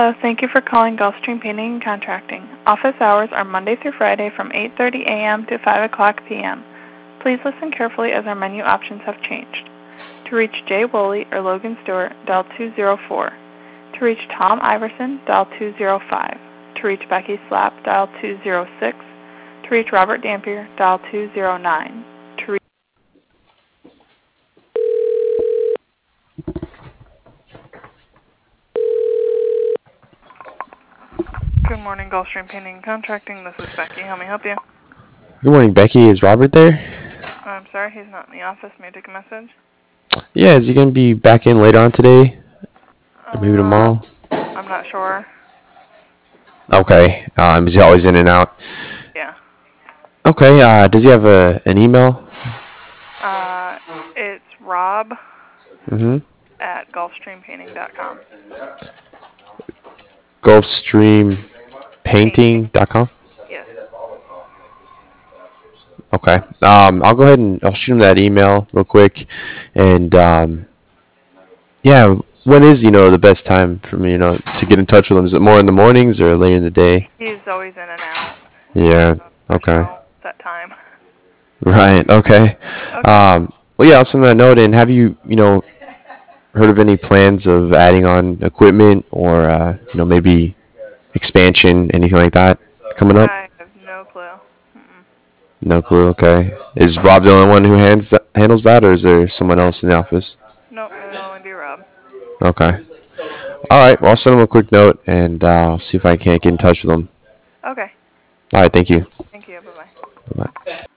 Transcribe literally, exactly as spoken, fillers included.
Hello, thank you for calling Gulfstream Painting and Contracting. Office hours are Monday through Friday from eight thirty a m to five o'clock p m Please listen carefully as our menu options have changed. To reach Jay Woolley or Logan Stewart, dial two zero four. To reach Tom Iverson, dial two zero five. To reach Becky Slap, dial two zero six. To reach Robert Dampier, dial two zero nine. To reach Good morning, Gulfstream Painting and Contracting. This is Becky. How may I help you? Good morning, Becky. Is Robert there? I'm sorry, he's not in the office. May I take a message? Yeah, is he going to be back in later on today? Or maybe Uh, tomorrow? I'm not sure. Okay. Um, is he always in and out? Yeah. Okay. Uh, does he have a an email? Uh, it's Rob Mm-hmm. at Gulfstream Painting dot com. Gulfstream Painting. Painting dot com? Yes. Okay. Um, I'll go ahead and I'll shoot him that email real quick. And, um, yeah, when is, you know, the best time for me, you know, to get in touch with him? Is it more in the mornings or later in the day? He's always in and out. Yeah. So there's Okay. no set time. Right. Okay. Okay. Um, well, yeah, I'll send that note. And have you, you know, heard of any plans of adding on equipment or, uh, you know, maybe expansion, anything like that coming up? I have no clue. Mm-mm. No clue. Okay. Is Rob the only one who hands that, handles that, or is there someone else in the office? Nope, it'll only be Rob. Okay. All right. Well, I'll send him a quick note and uh, I'll see if I can't get in touch with him. Okay. All right. Thank you. Thank you. Bye-bye. Bye.